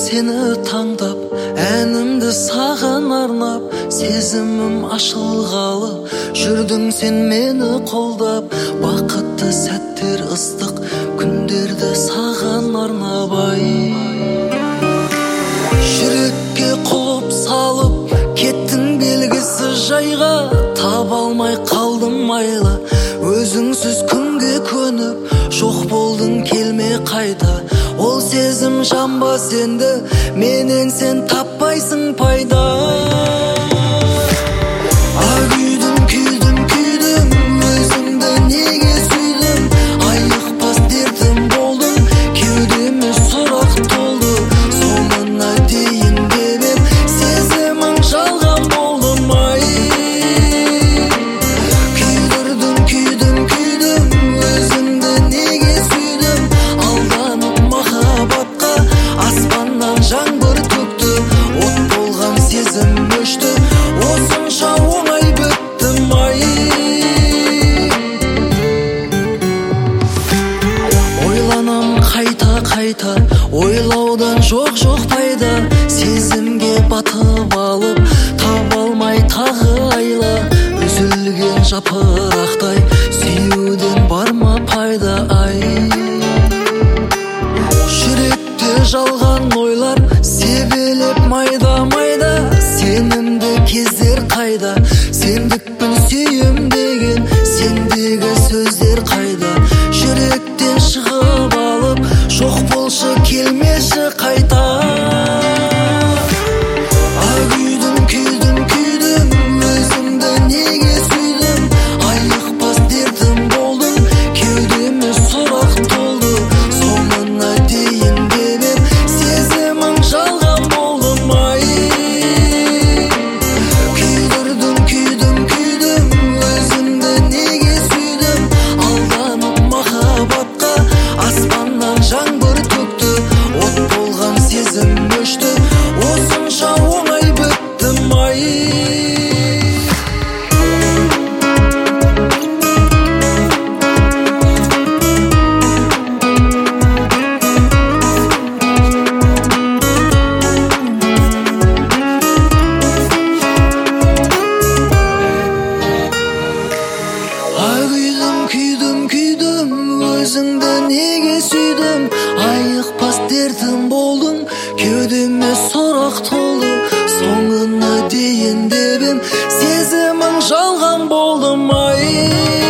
сені таңдап, әнімді саған арнап, сезімім ашылғалы, жүрдің сен мені қолдап. Бақытты сәттер ыстық, күндерді саған арнап. Жүрекке құлып салып, кеттің белгісіз жайға, таба алмай қалдым айла. Өзіңсіз күнге көніп, жоқ болдың келме қайта. Ол сезім жанбас енді, менен сен таппайсың пайда. Күйдім, күйдім, күйдім, өзіңді неге сүйдім. Айықпас дертім болдың, кеудеме сұрақ толды. Соңына дейін деп ем, сезімің жалған болдым ай. Күйдірдің, күйдім, күйдім, өзіңді неге сүйдім. Алданып махаббатқа, аспаннан жаңбыр төкті. От болған сезім өшті, осынша оңай біттім ай. Ойланам қайта-қайта, ойлаудан жоқ пайда. Сезімге батып алып, таба алмай тағы айла. Үзілген жапырақтай, сүюден бар ма пайда ай. Жүректе жалған ойлар, себелеп майда-майда. Сенімді кездер қайда, сендікпін сүйем деген, сендегі сөздер қайда. Жүректен шығып алып, жоқ болшы келмеші қайта. Күйдім, күйдім, күйдім, өзіңді неге сүйдім. Айықпас дертім болдың, кеудеме сұрақ толды. Соңына дейін деп ем, сезімің жалған болдым ай. Күйдірдің, күйдім, күйдім, өзіңді неге сүйдім. Алданып махаббатқа, аспаннан жаңбыр төкті. От болған сезім өшті, осынша оңай біттім ай. Күйдім, күйдім, күйдім, өзіңді неге сүйдім. Айықпас дертім болдың, кеудеме сұрақ толды. Соңына дейін деп ем, сезімің жалған болдым ай.